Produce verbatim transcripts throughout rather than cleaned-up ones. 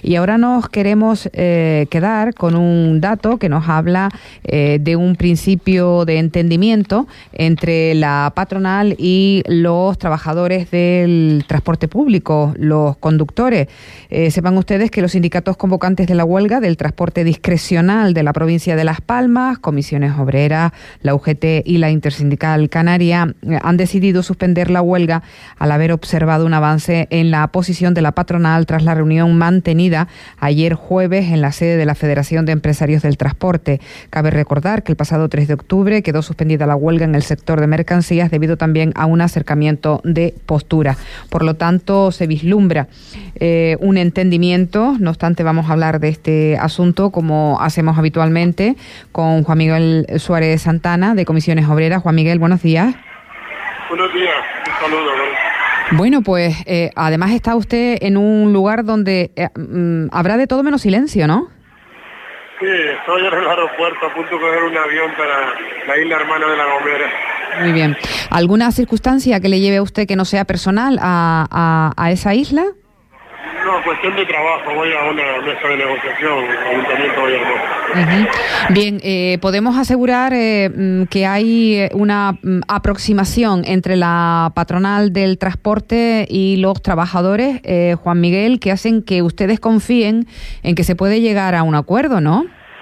Y ahora nos queremos eh, quedar con un dato que nos habla eh, de un principio de entendimiento entre la patronal y los trabajadores del transporte público, los conductores. Eh, sepan ustedes que los sindicatos convocantes de la huelga del transporte discrecional de la provincia de Las Palmas, Comisiones Obreras, la U G T y la Intersindical Canaria eh, han decidido suspender la huelga al haber observado un avance en la posición de la patronal tras la reunión mantenida ayer jueves en la sede de la Federación de Empresarios del Transporte. Cabe recordar que el pasado tres de octubre quedó suspendida la huelga en el sector de mercancías debido también a un acercamiento de postura. Por lo tanto, se vislumbra eh, un entendimiento. No obstante, vamos a hablar de este asunto como hacemos habitualmente con Juan Miguel Suárez Santana de Comisiones Obreras. Juan Miguel, buenos días. Buenos días, un saludo. Bueno, pues eh, además está usted en un lugar donde eh, mm, habrá de todo menos silencio, ¿no? Sí, estoy en el aeropuerto a punto de coger un avión para la isla hermana de La Gomera. Muy bien. ¿Alguna circunstancia que le lleve a usted que no sea personal a, a, a esa isla? No, cuestión de trabajo, voy a una mesa de negociación, Ayuntamiento de Hermoso. Uh-huh. Bien, eh, podemos asegurar eh, que hay una mm, aproximación entre la patronal del transporte y los trabajadores, eh, Juan Miguel, que hacen que ustedes confíen en que se puede llegar a un acuerdo, ¿no?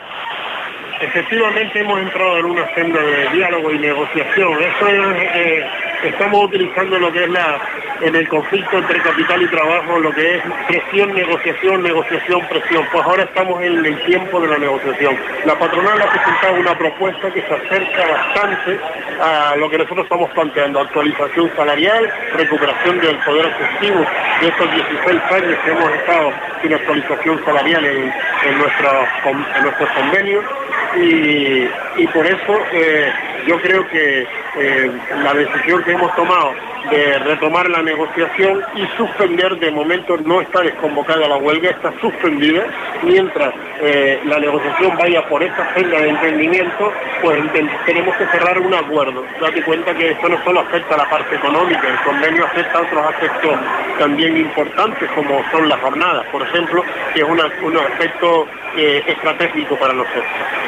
Efectivamente hemos entrado en una senda de diálogo y negociación. Eso es, eh, estamos utilizando lo que es la, en el conflicto entre capital y trabajo, lo que es presión, negociación, negociación, presión. Pues ahora estamos en el tiempo de la negociación. La patronal ha presentado una propuesta que se acerca bastante a lo que nosotros estamos planteando: actualización salarial, recuperación del poder adquisitivo de estos dieciséis años que hemos estado sin actualización salarial en, en, nuestros, en nuestros convenios. Y, y por eso eh, yo creo que eh, la decisión que hemos tomado de retomar la negociación y suspender, de momento no está desconvocada la huelga, está suspendida, mientras eh, la negociación vaya por esta senda de entendimiento, pues tenemos que cerrar un acuerdo. Date cuenta que esto no solo afecta a la parte económica, el convenio afecta a otros aspectos también importantes, como son las jornadas, por ejemplo, que es una, un aspecto eh, estratégico para nosotros.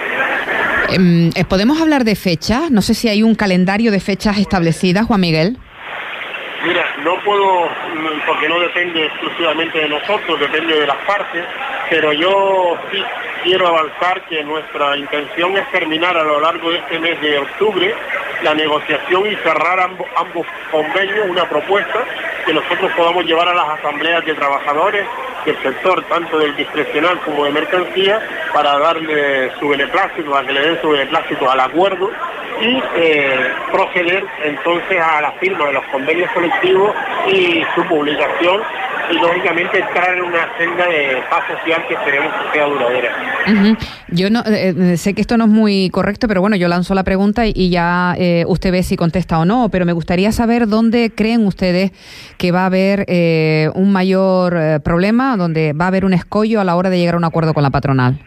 Eh, ¿Podemos hablar de fechas? No sé si hay un calendario de fechas establecidas, Juan Miguel. Mira, no puedo, porque no depende exclusivamente de nosotros, depende de las partes, pero yo sí quiero avanzar que nuestra intención es terminar a lo largo de este mes de octubre la negociación y cerrar ambos, ambos convenios, una propuesta que nosotros podamos llevar a las asambleas de trabajadores del sector, tanto del discrecional como de mercancía, para darle su beneplácito, para que le den su beneplácito al acuerdo y eh, proceder entonces a la firma de los convenios colectivos y su publicación, y lógicamente entrar en una senda de paz social que esperemos que sea duradera. Uh-huh. Yo no eh, sé que esto no es muy correcto, pero bueno, yo lanzo la pregunta y, y ya eh, usted ve si contesta o no, pero me gustaría saber dónde creen ustedes que va a haber eh, un mayor eh, problema, donde va a haber un escollo a la hora de llegar a un acuerdo con la patronal.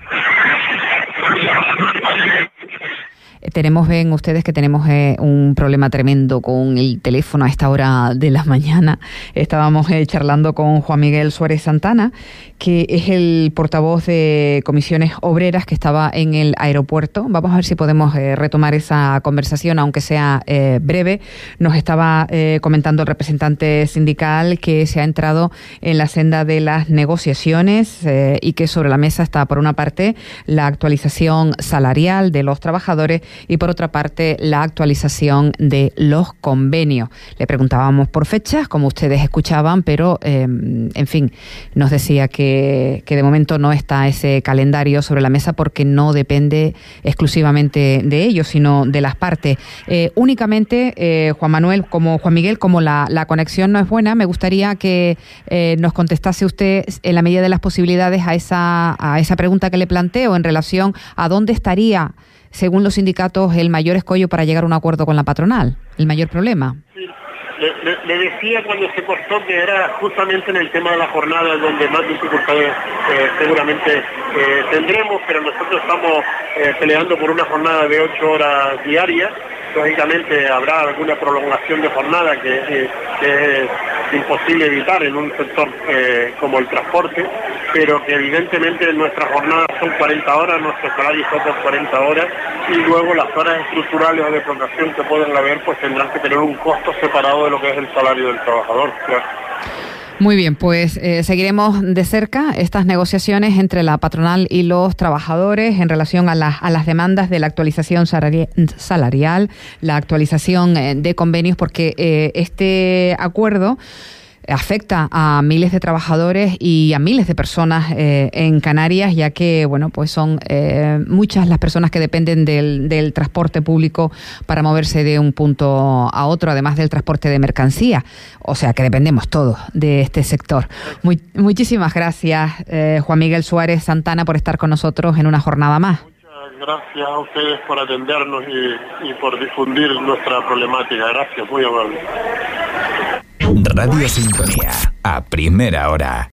Tenemos, ven ustedes que tenemos eh, un problema tremendo con el teléfono a esta hora de la mañana. Estábamos eh, charlando con Juan Miguel Suárez Santana, que es el portavoz de Comisiones Obreras que estaba en el aeropuerto. Vamos a ver si podemos eh, retomar esa conversación, aunque sea eh, breve. Nos estaba eh, comentando el representante sindical que se ha entrado en la senda de las negociaciones eh, y que sobre la mesa está, por una parte, la actualización salarial de los trabajadores y por otra parte la actualización de los convenios. Le preguntábamos por fechas, como ustedes escuchaban, pero eh, en fin, nos decía que, que de momento no está ese calendario sobre la mesa porque no depende exclusivamente de ellos, sino de las partes. Eh, únicamente, eh, Juan Manuel, como Juan Miguel, como la, la conexión no es buena, me gustaría que eh, nos contestase usted en la medida de las posibilidades a esa, a esa pregunta que le planteo en relación a dónde estaría, según los sindicatos, el mayor escollo para llegar a un acuerdo con la patronal, el mayor problema. Sí, le, le, le decía cuando se cortó que era justamente en el tema de la jornada donde más dificultades eh, seguramente eh, tendremos, pero nosotros estamos eh, peleando por una jornada de ocho horas diarias. Lógicamente habrá alguna prolongación de jornada que, eh, que es imposible evitar en un sector eh, como el transporte, pero que evidentemente nuestras jornadas son cuarenta horas, nuestro salario son por cuarenta horas, y luego las horas estructurales o de explotación que pueden haber, pues tendrán que tener un costo separado de lo que es el salario del trabajador, claro. Muy bien, pues eh, seguiremos de cerca estas negociaciones entre la patronal y los trabajadores en relación a, la, a las demandas de la actualización salarial, la actualización eh, de convenios, porque eh, este acuerdo afecta a miles de trabajadores y a miles de personas eh, en Canarias, ya que bueno, pues son eh, muchas las personas que dependen del, del transporte público para moverse de un punto a otro, además del transporte de mercancía. O sea que dependemos todos de este sector. Muy, muchísimas gracias, eh, Juan Miguel Suárez Santana, por estar con nosotros en una jornada más. Muchas gracias a ustedes por atendernos y, y por difundir nuestra problemática. Gracias, muy amable. Radio Sintonía, a primera hora.